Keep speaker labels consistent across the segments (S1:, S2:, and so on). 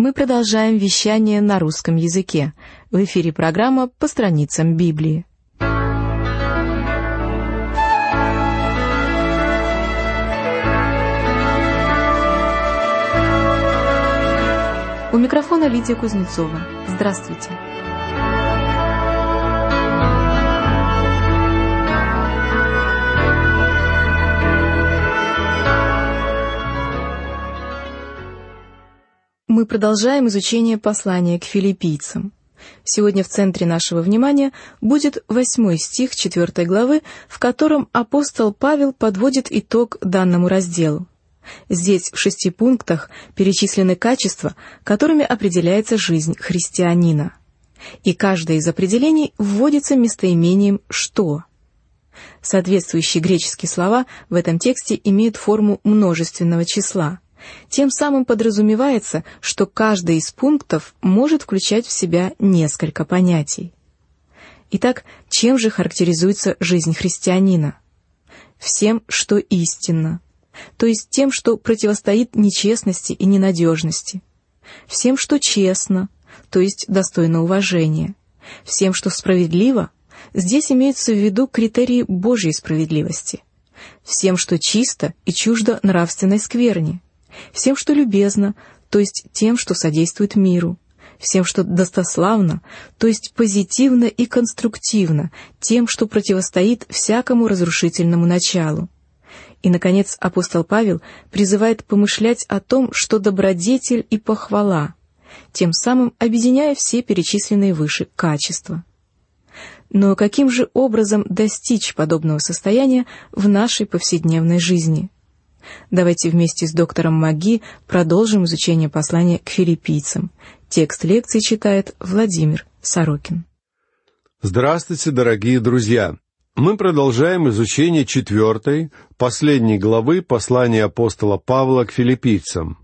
S1: Мы продолжаем вещание на русском языке. В эфире программа «По страницам Библии». У микрофона Лидия Кузнецова. Здравствуйте. Мы продолжаем изучение послания к филиппийцам. Сегодня в центре нашего внимания будет 8 стих 4 главы, в котором апостол Павел подводит итог данному разделу. Здесь в 6 пунктах перечислены качества, которыми определяется жизнь христианина. И каждое из определений вводится местоимением «что». Соответствующие греческие слова в этом тексте имеют форму множественного числа. Тем самым подразумевается, что каждый из пунктов может включать в себя несколько понятий. Итак, чем же характеризуется жизнь христианина? Всем, что истинно, то есть тем, что противостоит нечестности и ненадежности. Всем, что честно, то есть достойно уважения. Всем, что справедливо, здесь имеются в виду критерии Божьей справедливости. Всем, что чисто и чуждо нравственной скверни. Всем, что любезно, то есть тем, что содействует миру. Всем, что достославно, то есть позитивно и конструктивно, тем, что противостоит всякому разрушительному началу. И, наконец, апостол Павел призывает помышлять о том, что добродетель и похвала, тем самым объединяя все перечисленные выше качества. Но каким же образом достичь подобного состояния в нашей повседневной жизни? Давайте вместе с доктором Маги продолжим изучение послания к филиппийцам. Текст лекции читает Владимир Сорокин.
S2: Здравствуйте, дорогие друзья! Мы продолжаем изучение 4, последней главы послания апостола Павла к филиппийцам.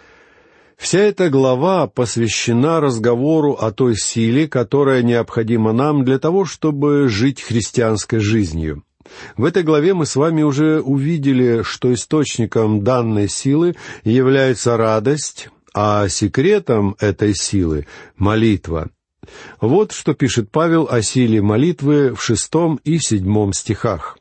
S2: Вся эта глава посвящена разговору о той силе, которая необходима нам для того, чтобы жить христианской жизнью. В этой главе мы с вами уже увидели, что источником данной силы является радость, а секретом этой силы — молитва. Вот что пишет Павел о силе молитвы в 6 и 7 стихах.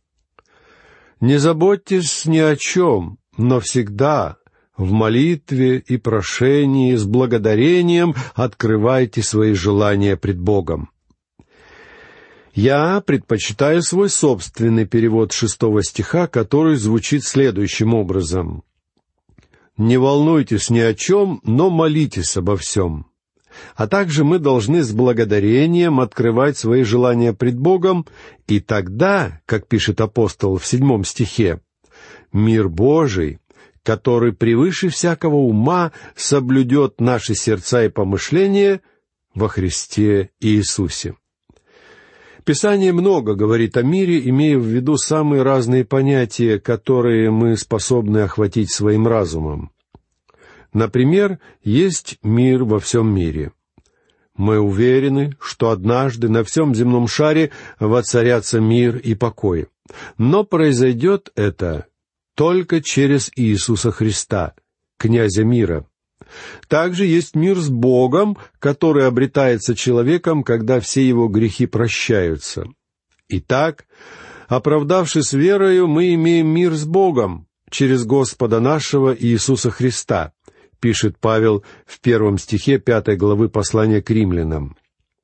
S2: «Не заботьтесь ни о чем, но всегда в молитве и прошении с благодарением открывайте свои желания пред Богом». Я предпочитаю свой собственный перевод 6 стиха, который звучит следующим образом. «Не волнуйтесь ни о чем, но молитесь обо всем». А также мы должны с благодарением открывать свои желания пред Богом, и тогда, как пишет апостол в 7 стихе, «Мир Божий, который превыше всякого ума соблюдет наши сердца и помышления во Христе Иисусе». Писание много говорит о мире, имея в виду самые разные понятия, которые мы способны охватить своим разумом. Например, есть мир во всем мире. Мы уверены, что однажды на всем земном шаре воцарятся мир и покой. Но произойдет это только через Иисуса Христа, князя мира. Также есть мир с Богом, который обретается человеком, когда все его грехи прощаются. Итак, оправдавшись верою, мы имеем мир с Богом через Господа нашего Иисуса Христа, пишет Павел в 1 стихе 5 главы послания к римлянам.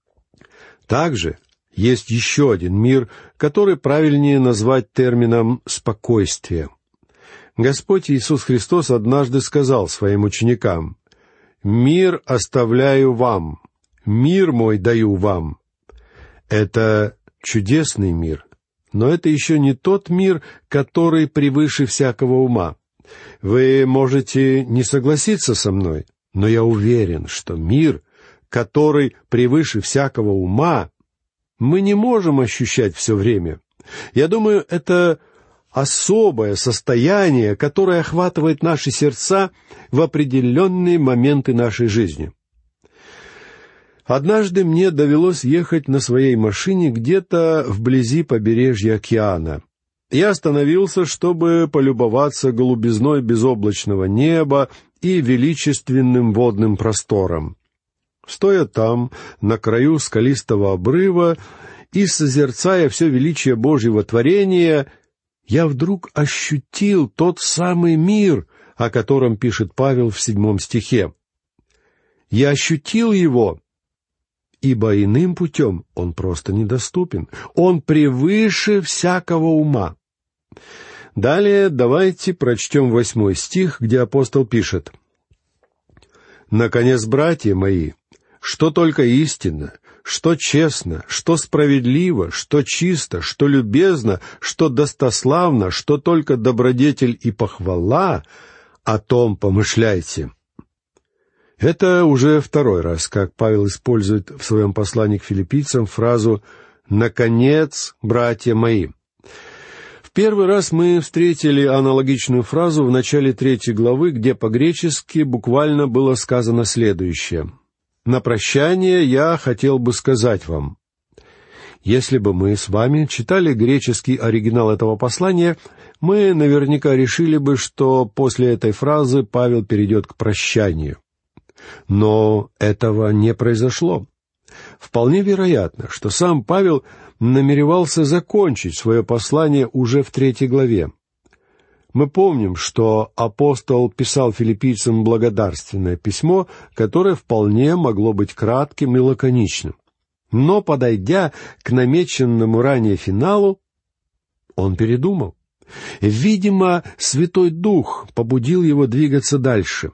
S2: Также есть еще один мир, который правильнее назвать термином «спокойствие». Господь Иисус Христос однажды сказал своим ученикам: «Мир оставляю вам, мир мой даю вам». Это чудесный мир, но это еще не тот мир, который превыше всякого ума. Вы можете не согласиться со мной, но я уверен, что мир, который превыше всякого ума, мы не можем ощущать все время. Я думаю, это особое состояние, которое охватывает наши сердца в определенные моменты нашей жизни. Однажды мне довелось ехать на своей машине где-то вблизи побережья океана. Я остановился, чтобы полюбоваться голубизной безоблачного неба и величественным водным простором. Стоя там, на краю скалистого обрыва, и созерцая все величие Божьего творения, я вдруг ощутил тот самый мир, о котором пишет Павел в 7 стихе. Я ощутил его, ибо иным путем он просто недоступен. Он превыше всякого ума. Далее давайте прочтем 8 стих, где апостол пишет: «Наконец, братья мои, что только истинно, что честно, что справедливо, что чисто, что любезно, что достославно, что только добродетель и похвала, о том помышляйте». Это уже второй раз, как Павел использует в своем послании к филиппийцам фразу «наконец, братья мои». В первый раз мы встретили аналогичную фразу в начале 3 главы, где по-гречески буквально было сказано следующее: «На прощание я хотел бы сказать вам». Если бы мы с вами читали греческий оригинал этого послания, мы наверняка решили бы, что после этой фразы Павел перейдет к прощанию. Но этого не произошло. Вполне вероятно, что сам Павел намеревался закончить свое послание уже в 3 главе. Мы помним, что апостол писал филиппийцам благодарственное письмо, которое вполне могло быть кратким и лаконичным. Но, подойдя к намеченному ранее финалу, он передумал. Видимо, Святой Дух побудил его двигаться дальше.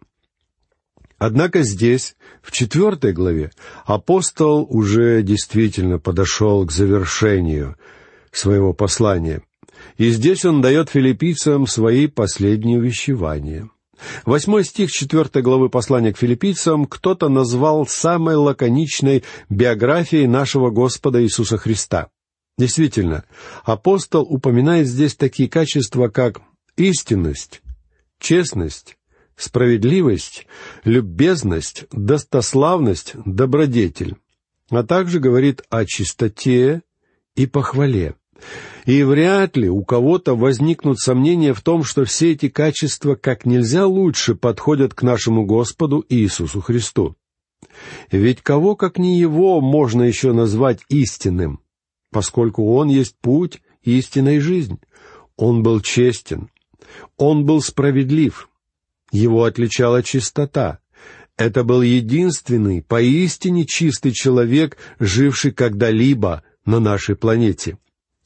S2: Однако здесь, в 4 главе, апостол уже действительно подошел к завершению своего послания. И здесь он дает филиппийцам свои последние увещевания. 8 стих 4 главы послания к филиппийцам кто-то назвал самой лаконичной биографией нашего Господа Иисуса Христа. Действительно, апостол упоминает здесь такие качества, как истинность, честность, справедливость, любезность, достославность, добродетель, а также говорит о чистоте и похвале. И вряд ли у кого-то возникнут сомнения в том, что все эти качества как нельзя лучше подходят к нашему Господу Иисусу Христу. Ведь кого, как не Его, можно еще назвать истинным, поскольку Он есть путь, истина и жизнь. Он был честен, Он был справедлив, Его отличала чистота. Это был единственный, поистине чистый человек, живший когда-либо на нашей планете.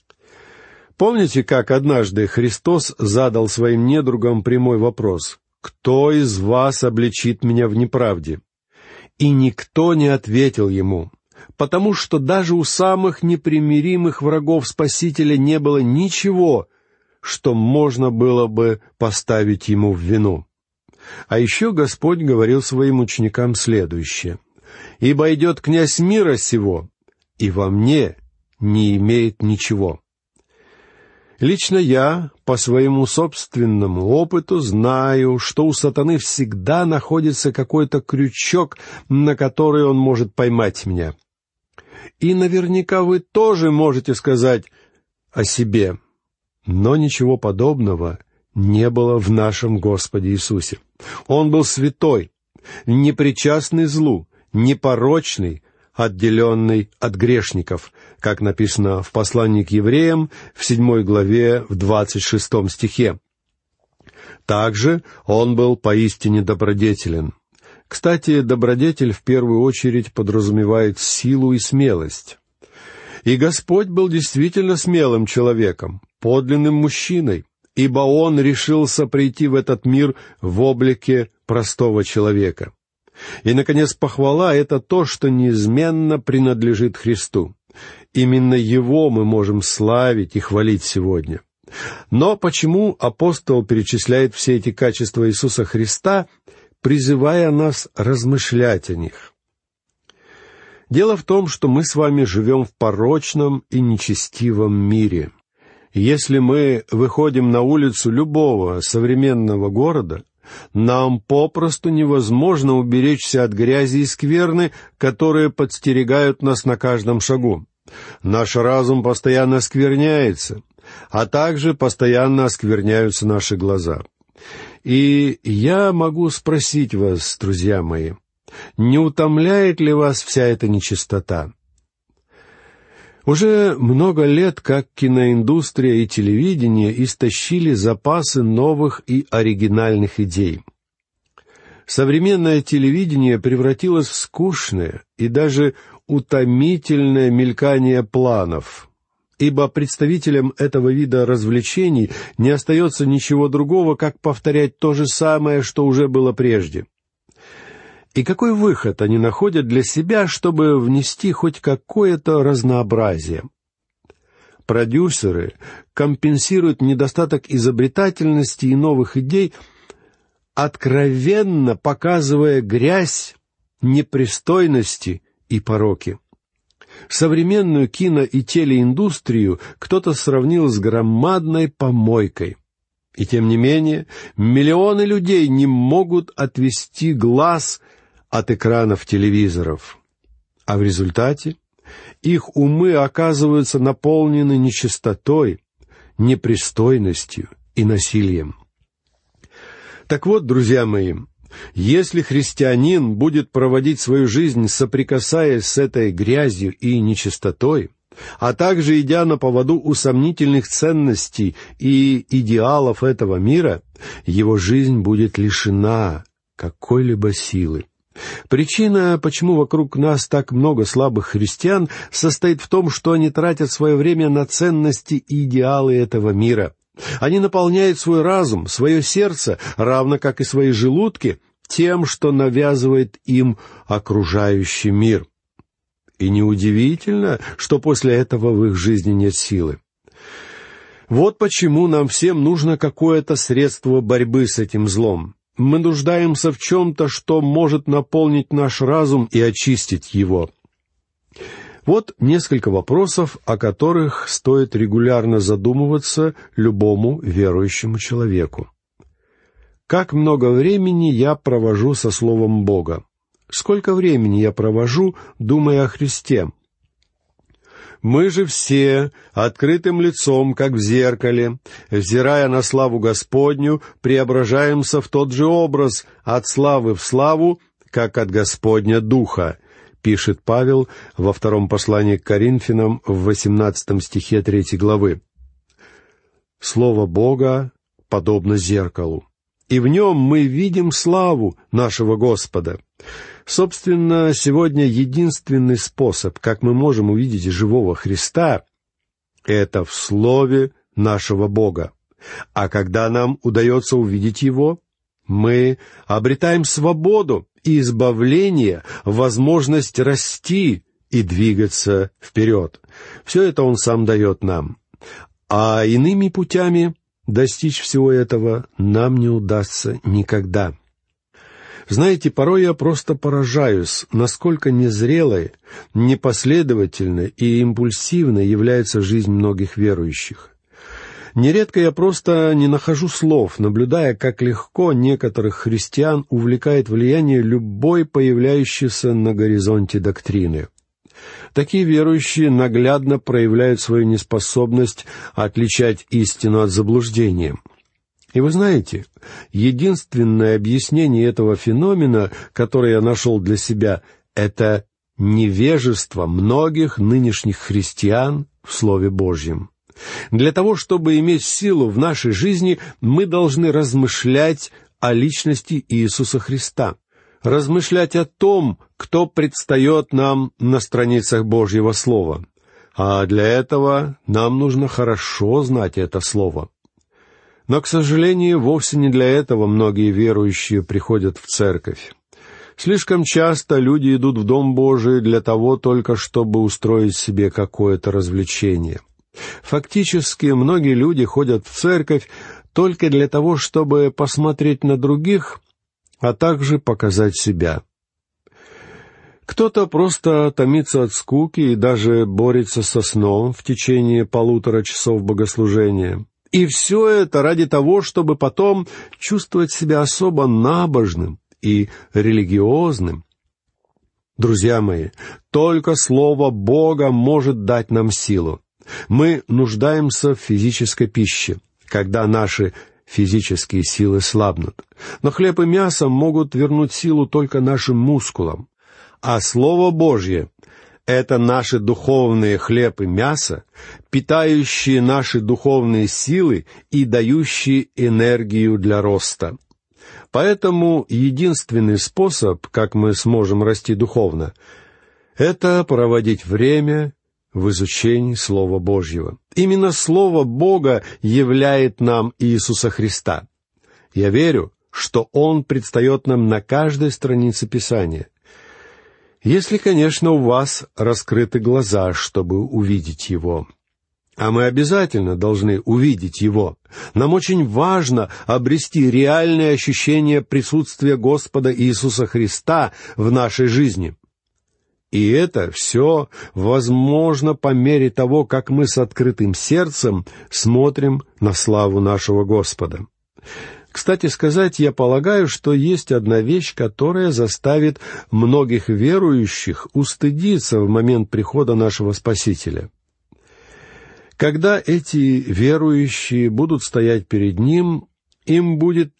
S2: Помните, как однажды Христос задал своим недругам прямой вопрос: «Кто из вас обличит меня в неправде?» И никто не ответил ему, потому что даже у самых непримиримых врагов Спасителя не было ничего, что можно было бы поставить ему в вину. А еще Господь говорил своим ученикам следующее: «Ибо идет князь мира сего, и во мне не имеет ничего». Лично я, по своему собственному опыту, знаю, что у сатаны всегда находится какой-то крючок, на который он может поймать меня. И наверняка вы тоже можете сказать о себе, но ничего подобного не было в нашем Господе Иисусе. Он был святой, непричастный злу, непорочный, отделенный от грешников, как написано в послании к евреям в 7 главе в 26 стихе. Также он был поистине добродетелен. Кстати, добродетель в первую очередь подразумевает силу и смелость. И Господь был действительно смелым человеком, подлинным мужчиной, ибо Он решился прийти в этот мир в облике простого человека. И, наконец, похвала — это то, что неизменно принадлежит Христу. Именно Его мы можем славить и хвалить сегодня. Но почему апостол перечисляет все эти качества Иисуса Христа, призывая нас размышлять о них? Дело в том, что мы с вами живем в порочном и нечестивом мире. Если мы выходим на улицу любого современного города, нам попросту невозможно уберечься от грязи и скверны, которые подстерегают нас на каждом шагу. Наш разум постоянно оскверняется, а также постоянно оскверняются наши глаза. И я могу спросить вас, друзья мои, не утомляет ли вас вся эта нечистота? Уже много лет как киноиндустрия и телевидение истощили запасы новых и оригинальных идей. Современное телевидение превратилось в скучное и даже утомительное мелькание планов, ибо представителям этого вида развлечений не остается ничего другого, как повторять то же самое, что уже было прежде. И какой выход они находят для себя, чтобы внести хоть какое-то разнообразие? Продюсеры компенсируют недостаток изобретательности и новых идей, откровенно показывая грязь, непристойности и пороки. Современную кино- и телеиндустрию кто-то сравнил с громадной помойкой. И тем не менее, миллионы людей не могут отвести глаз от экранов телевизоров. А в результате их умы оказываются наполнены нечистотой, непристойностью и насилием. Так вот, друзья мои, если христианин будет проводить свою жизнь, соприкасаясь с этой грязью и нечистотой, а также идя на поводу у сомнительных ценностей и идеалов этого мира, его жизнь будет лишена какой-либо силы. Причина, почему вокруг нас так много слабых христиан, состоит в том, что они тратят свое время на ценности и идеалы этого мира. Они наполняют свой разум, свое сердце, равно как и свои желудки, тем, что навязывает им окружающий мир. И неудивительно, что после этого в их жизни нет силы. Вот почему нам всем нужно какое-то средство борьбы с этим злом. Мы нуждаемся в чем-то, что может наполнить наш разум и очистить его. Вот несколько вопросов, о которых стоит регулярно задумываться любому верующему человеку. Как много времени я провожу со Словом Бога? Сколько времени я провожу, думая о Христе? Мы же все, открытым лицом, как в зеркале, взирая на славу Господню, преображаемся в тот же образ, от славы в славу, как от Господня Духа, пишет Павел во 2 послании к Коринфянам в 18 стихе 3 главы. Слово Бога подобно зеркалу, и в нем мы видим славу нашего Господа. Собственно, сегодня единственный способ, как мы можем увидеть живого Христа, это в Слове нашего Бога. А когда нам удается увидеть Его, мы обретаем свободу и избавление, возможность расти и двигаться вперед. Все это Он сам дает нам. А иными путями достичь всего этого нам не удастся никогда. Знаете, порой я просто поражаюсь, насколько незрелой, непоследовательной и импульсивной является жизнь многих верующих. Нередко я просто не нахожу слов, наблюдая, как легко некоторых христиан увлекает влияние любой появляющейся на горизонте доктрины. Такие верующие наглядно проявляют свою неспособность отличать истину от заблуждения. И вы знаете, единственное объяснение этого феномена, которое я нашел для себя, это невежество многих нынешних христиан в Слове Божьем. Для того, чтобы иметь силу в нашей жизни, мы должны размышлять о личности Иисуса Христа, размышлять о том, кто предстает нам на страницах Божьего Слова. А для этого нам нужно хорошо знать это Слово. Но, к сожалению, вовсе не для этого многие верующие приходят в церковь. Слишком часто люди идут в Дом Божий для того только, чтобы устроить себе какое-то развлечение. Фактически, многие люди ходят в церковь только для того, чтобы посмотреть на других, а также показать себя. Кто-то просто томится от скуки и даже борется со сном в течение 1,5 часов богослужения. И все это ради того, чтобы потом чувствовать себя особо набожным и религиозным. Друзья мои, только Слово Бога может дать нам силу. Мы нуждаемся в физической пище. Когда наши физические силы слабнут. Но хлеб и мясо могут вернуть силу только нашим мускулам. А Слово Божье — это наши духовные хлеб и мясо, питающие наши духовные силы и дающие энергию для роста. Поэтому единственный способ, как мы сможем расти духовно, это проводить время в изучении Слова Божьего. Именно Слово Бога являет нам Иисуса Христа. Я верю, что Он предстает нам на каждой странице Писания. Если, конечно, у вас раскрыты глаза, чтобы увидеть Его. А мы обязательно должны увидеть Его. Нам очень важно обрести реальное ощущение присутствия Господа Иисуса Христа в нашей жизни. И это все возможно по мере того, как мы с открытым сердцем смотрим на славу нашего Господа. Кстати сказать, я полагаю, что есть одна вещь, которая заставит многих верующих устыдиться в момент прихода нашего Спасителя. Когда эти верующие будут стоять перед Ним, им будет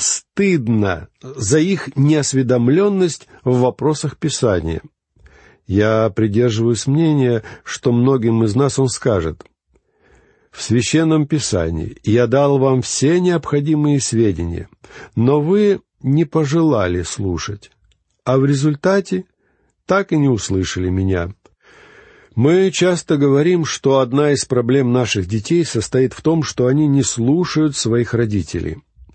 S2: стыдно за их неосведомленность в вопросах Писания. Я придерживаюсь мнения, что многим из нас Он скажет: «В Священном Писании я дал вам все необходимые сведения, но вы не пожелали слушать, а в результате так и не услышали меня». Мы часто говорим, что одна из проблем наших детей состоит в том, что они не слушают своих родителей.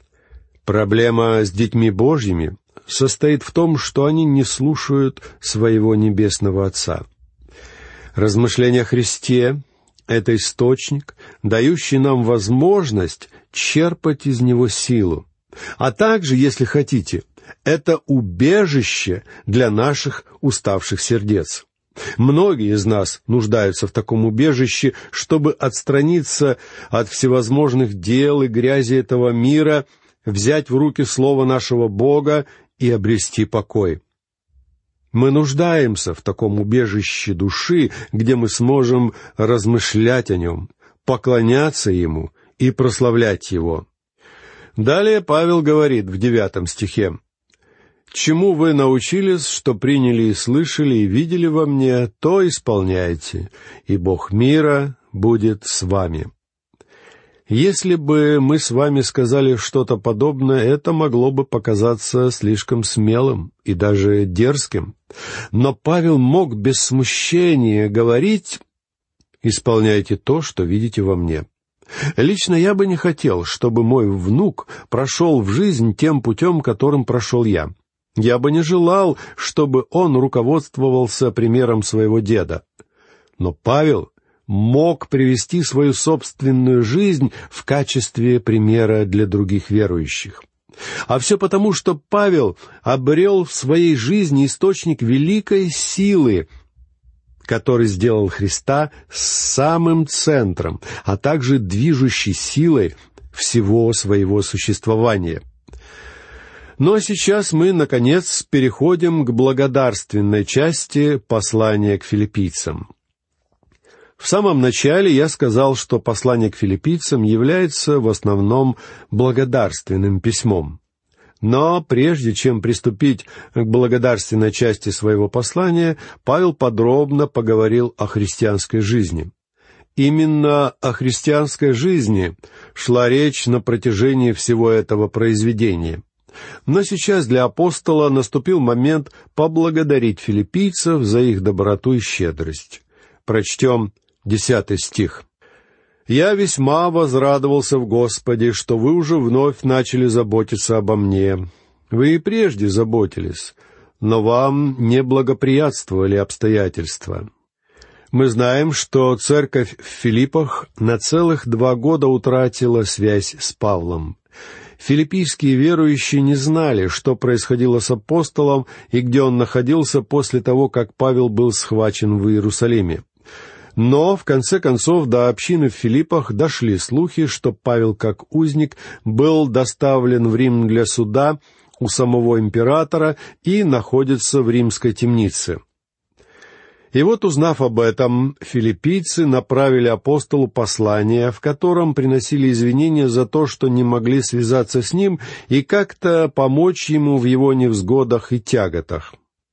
S2: Проблема с детьми Божьими состоит в том, что они не слушают своего Небесного Отца. Размышление о Христе — это источник, дающий нам возможность черпать из Него силу. А также, если хотите, это убежище для наших уставших сердец. Многие из нас нуждаются в таком убежище, чтобы отстраниться от всевозможных дел и грязи этого мира, взять в руки Слово нашего Бога и обрести покой. Мы нуждаемся в таком убежище души, где мы сможем размышлять о Нем, поклоняться Ему и прославлять Его. Далее Павел говорит в 9 стихе: «Чему вы научились, что приняли и слышали, и видели во мне, то исполняйте, и Бог мира будет с вами». Если бы мы с вами сказали что-то подобное, это могло бы показаться слишком смелым и даже дерзким. Но Павел мог без смущения говорить: «Исполняйте то, что видите во мне». Лично я бы не хотел, чтобы мой внук прошел в жизнь тем путем, которым прошел я. Я бы не желал, чтобы он руководствовался примером своего деда. Но Павел мог привести свою собственную жизнь в качестве примера для других верующих. А все потому, что Павел обрел в своей жизни источник великой силы, который сделал Христа самым центром, а также движущей силой всего своего существования. Ну а сейчас мы, наконец, переходим к благодарственной части послания к филиппийцам. В самом начале я сказал, что послание к филиппийцам является в основном благодарственным письмом. Но прежде чем приступить к благодарственной части своего послания, Павел подробно поговорил о христианской жизни. Именно о христианской жизни шла речь на протяжении всего этого произведения. Но сейчас для апостола наступил момент поблагодарить филиппийцев за их доброту и щедрость. Прочтем 10 стих. «Я весьма возрадовался в Господе, что вы уже вновь начали заботиться обо мне. Вы и прежде заботились, но вам не благоприятствовали обстоятельства». Мы знаем, что церковь в Филиппах на целых 2 года утратила связь с Павлом. Филиппийские верующие не знали, что происходило с апостолом и где он находился после того, как Павел был схвачен в Иерусалиме. Но, в конце концов, до общины в Филиппах дошли слухи, что Павел, как узник, был доставлен в Рим для суда у самого императора и находится в римской темнице. И вот, узнав об этом, филиппийцы направили апостолу послание, в котором приносили извинения за то, что не могли связаться с ним и как-то помочь ему в его невзгодах и тяготах.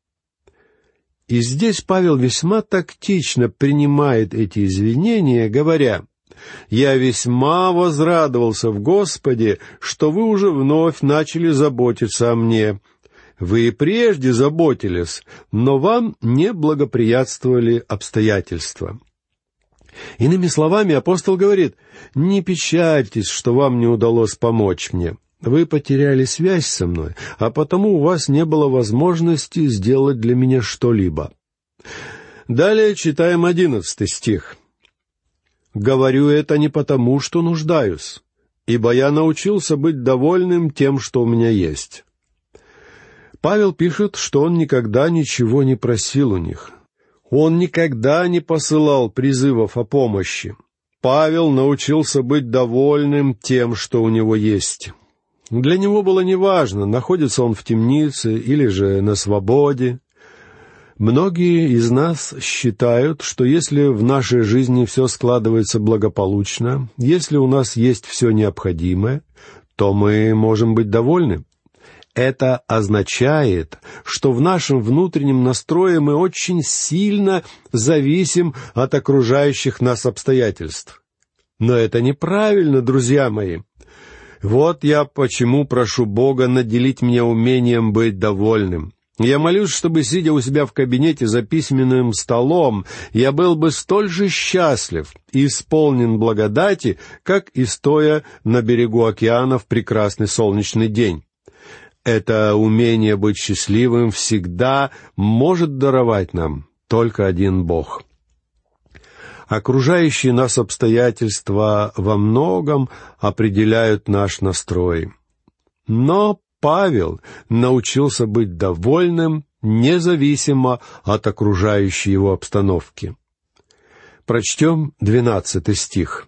S2: И здесь Павел весьма тактично принимает эти извинения, говоря: «Я весьма возрадовался в Господе, что вы уже вновь начали заботиться о мне. Вы и прежде заботились, но вам не благоприятствовали обстоятельства». Иными словами, апостол говорит: «Не печальтесь, что вам не удалось помочь мне. Вы потеряли связь со мной, а потому у вас не было возможности сделать для меня что-либо». Далее читаем 11 стих. «Говорю это не потому, что нуждаюсь, ибо я научился быть довольным тем, что у меня есть». Павел пишет, что он никогда ничего не просил у них. Он никогда не посылал призывов о помощи. Павел научился быть довольным тем, что у него есть. Для него было неважно, находится он в темнице или же на свободе. Многие из нас считают, что если в нашей жизни все складывается благополучно, если у нас есть все необходимое, то мы можем быть довольны. Это означает, что в нашем внутреннем настрое мы очень сильно зависим от окружающих нас обстоятельств. Но это неправильно, друзья мои. Вот я почему прошу Бога наделить меня умением быть довольным. Я молюсь, чтобы, сидя у себя в кабинете за письменным столом, я был бы столь же счастлив и исполнен благодати, как и стоя на берегу океана в прекрасный солнечный день. Это умение быть счастливым всегда может даровать нам только один Бог. Окружающие нас обстоятельства во многом определяют наш настрой. Но Павел научился быть довольным, независимо от окружающей его обстановки. Прочтем 12 стих.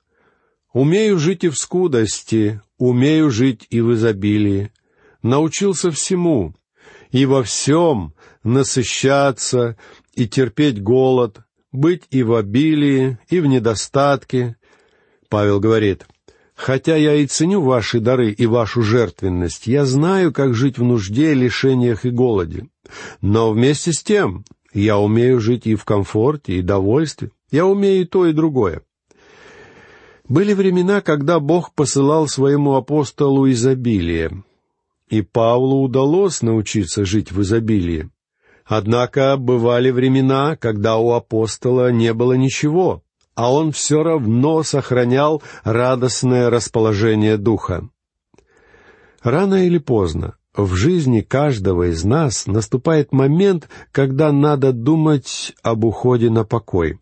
S2: «Умею жить и в скудости, умею жить и в изобилии. Научился всему, и во всем насыщаться и терпеть голод, быть и в обилии, и в недостатке». Павел говорит: «Хотя я и ценю ваши дары и вашу жертвенность, я знаю, как жить в нужде, лишениях и голоде. Но вместе с тем я умею жить и в комфорте, и довольстве. Я умею и то, и другое». Были времена, когда Бог посылал своему апостолу изобилие, и Павлу удалось научиться жить в изобилии. Однако бывали времена, когда у апостола не было ничего, а он все равно сохранял радостное расположение духа. Рано или поздно в жизни каждого из нас наступает момент, когда надо думать об уходе на покой.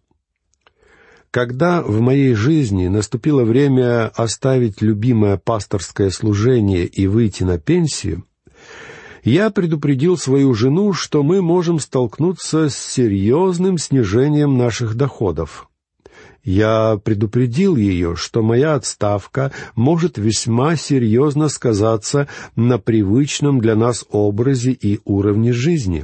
S2: Когда в моей жизни наступило время оставить любимое пасторское служение и выйти на пенсию, я предупредил свою жену, что мы можем столкнуться с серьезным снижением наших доходов. Я предупредил ее, что моя отставка может весьма серьезно сказаться на привычном для нас образе и уровне жизни.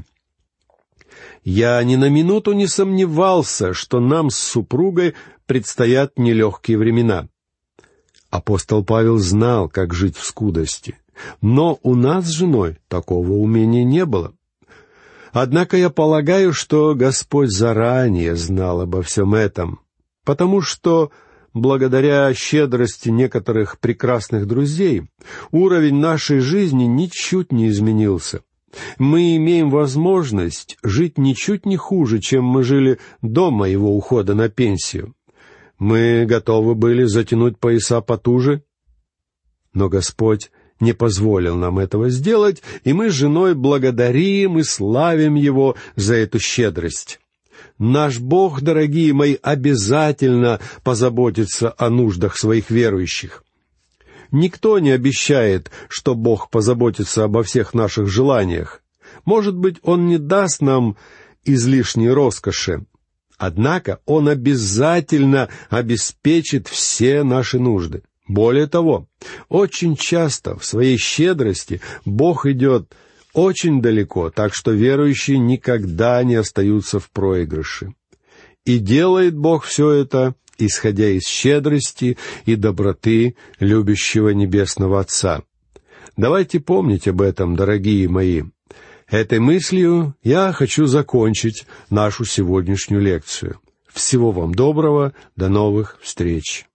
S2: Я ни на минуту не сомневался, что нам с супругой предстоят нелегкие времена. Апостол Павел знал, как жить в скудости, но у нас с женой такого умения не было. Однако я полагаю, что Господь заранее знал обо всем этом, потому что, благодаря щедрости некоторых прекрасных друзей, уровень нашей жизни ничуть не изменился. Мы имеем возможность жить ничуть не хуже, чем мы жили до моего ухода на пенсию. Мы готовы были затянуть пояса потуже, но Господь не позволил нам этого сделать, и мы с женой благодарим и славим Его за эту щедрость. Наш Бог, дорогие мои, обязательно позаботится о нуждах своих верующих. Никто не обещает, что Бог позаботится обо всех наших желаниях. Может быть, Он не даст нам излишней роскоши. Однако Он обязательно обеспечит все наши нужды. Более того, очень часто в своей щедрости Бог идет очень далеко, так что верующие никогда не остаются в проигрыше. И делает Бог все это, исходя из щедрости и доброты любящего Небесного Отца. Давайте помнить об этом, дорогие мои. Этой мыслью я хочу закончить нашу сегодняшнюю лекцию. Всего вам доброго, до новых встреч!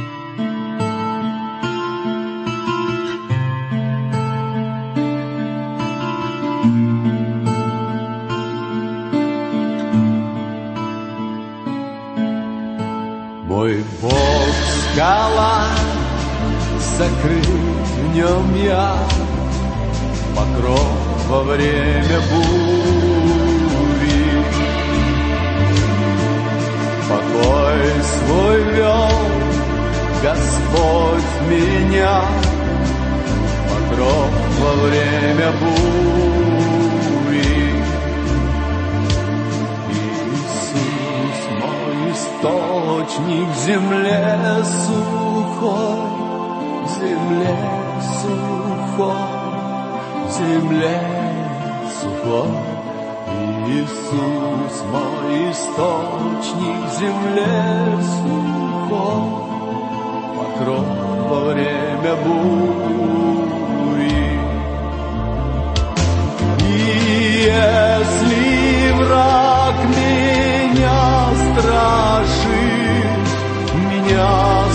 S3: Мой Бог — скала, закрыт в нем я, покров во время бури. Покой свой вел Господь меня, покров во время бури. Иисус мой источник в земле сухой, в земле сухой, в земле сухой. Иисус мой источник в земле сухой, покров во время бури. И если враг меня страшит, меня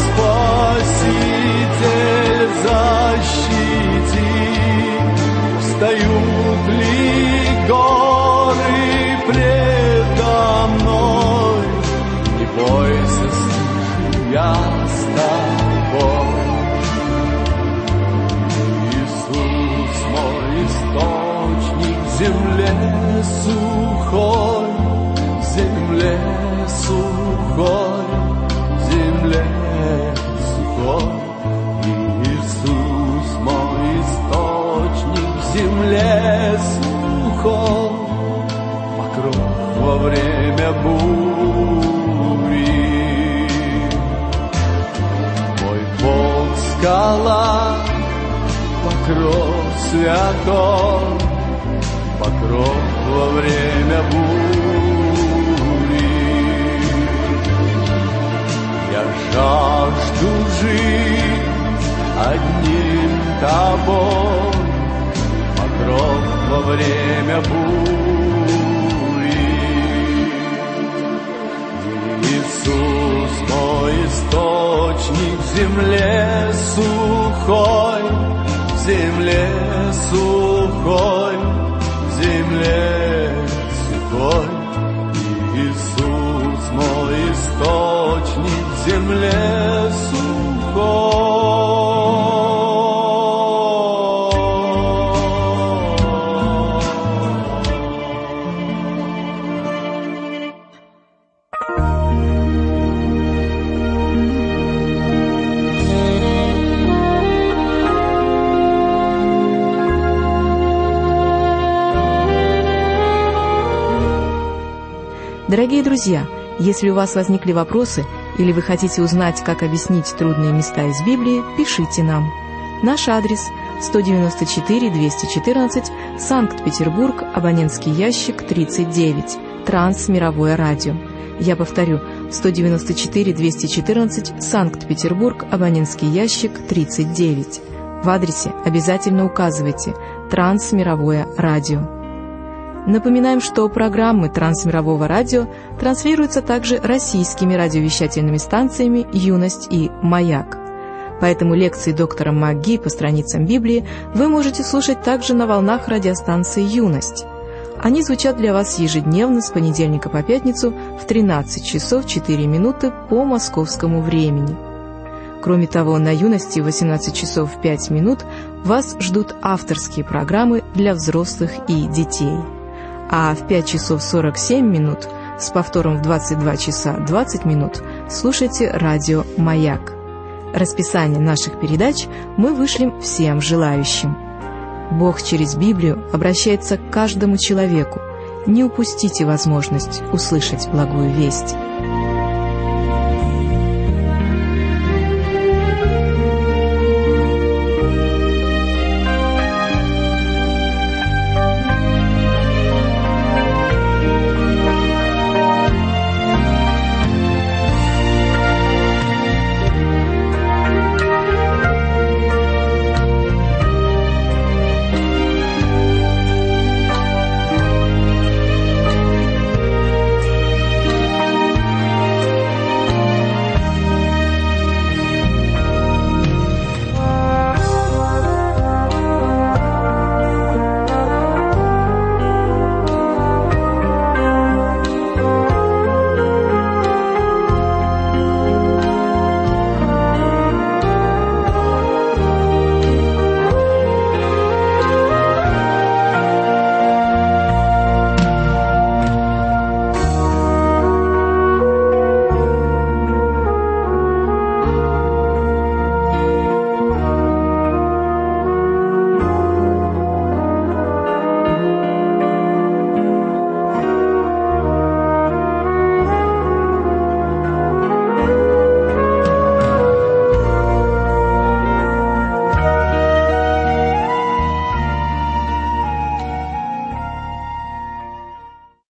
S3: Спаситель защитит. Встают ли горы предо мной? Не бойся, я с тобой. Иисус мой источник в земле сухой, в земле сухой, в земле сухой. Иисус мой источник в земле сухой, покров во время бури. Мой Бог — скала, покров святой, покров во время бури. Я жажду жить одним тобой, покров во время бури. Иисус мой источник в земле сухой, в земле сухой, в земле сухой. Иисус мой источник в земле сухой.
S1: Дорогие друзья, если у вас возникли вопросы или вы хотите узнать, как объяснить трудные места из Библии, пишите нам. Наш адрес 194-214, Санкт-Петербург, абонентский ящик 39, Трансмировое радио. Я повторю, 194-214, Санкт-Петербург, абонентский ящик 39. В адресе обязательно указывайте «Трансмировое радио». Напоминаем, что программы Трансмирового радио транслируются также российскими радиовещательными станциями «Юность» и «Маяк». Поэтому лекции доктора МакГи по страницам Библии вы можете слушать также на волнах радиостанции «Юность». Они звучат для вас ежедневно с понедельника по пятницу в 13 часов 4 минуты по московскому времени. Кроме того, на «Юности» в 18 часов 5 минут вас ждут авторские программы для взрослых и детей. А в 5 часов 47 минут с повтором в 22 часа 20 минут слушайте радио «Маяк». Расписание наших передач мы вышлем всем желающим. Бог через Библию обращается к каждому человеку. Не упустите возможность услышать благую весть.